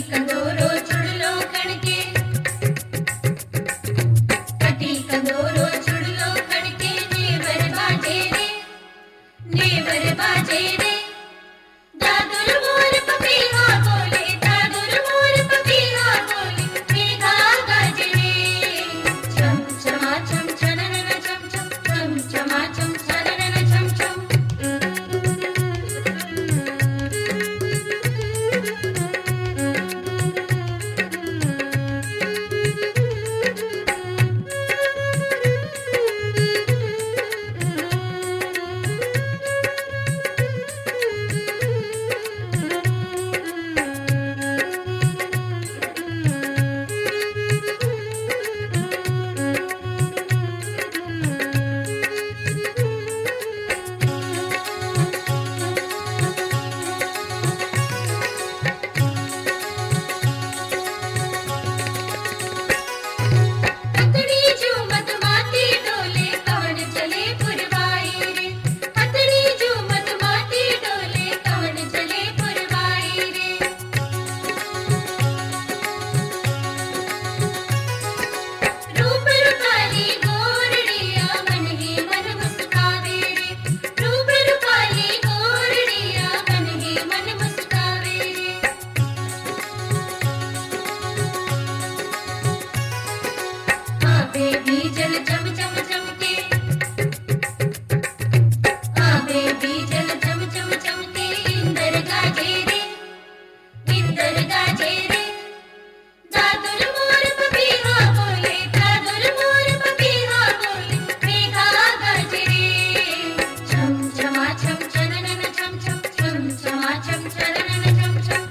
कंदोरो चुड़लो खड़के, कटी कंदोरो चुड़लो खड़के, नेवर बाजे रे, नेवर बाजे रे। दादुर मोर पपीहा बोले, दादुर मोर पपीहा बोले, मेघा गाजे रे। छम छमा छम छननन छम छम, छम छमा छम छननन छम छम। बीजल चम चम चमके, आबे बीजल चम चम चमके, इंदर गाजे रे, इंदर गाजे रे। दादुर मोर पपीहा बोले, दादुर मोर पपीहा बोले, मेघा गाजे रे। छम छमा छम छननन छम छम, छम छमा छम छननन छम छम।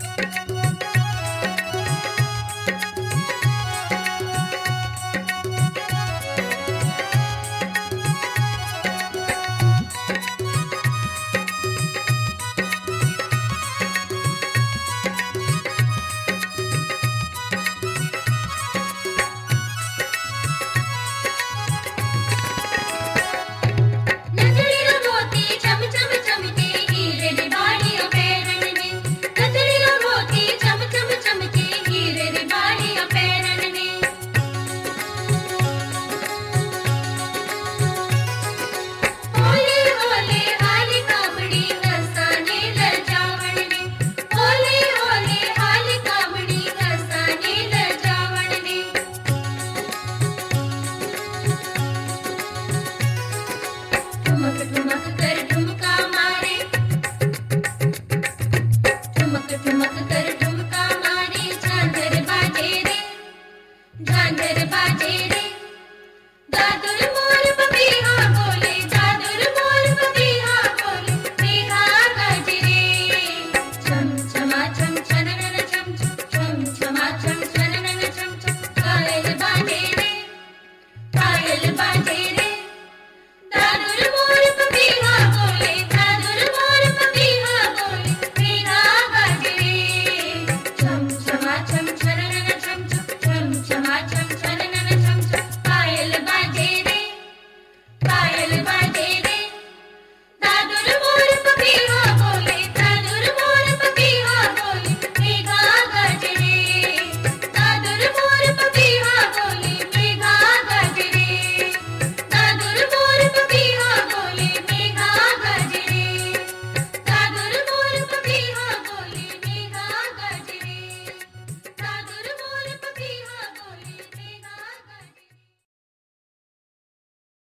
ठुमक ठुमक कर ठुमका मारे, ठुमक ठुमक कर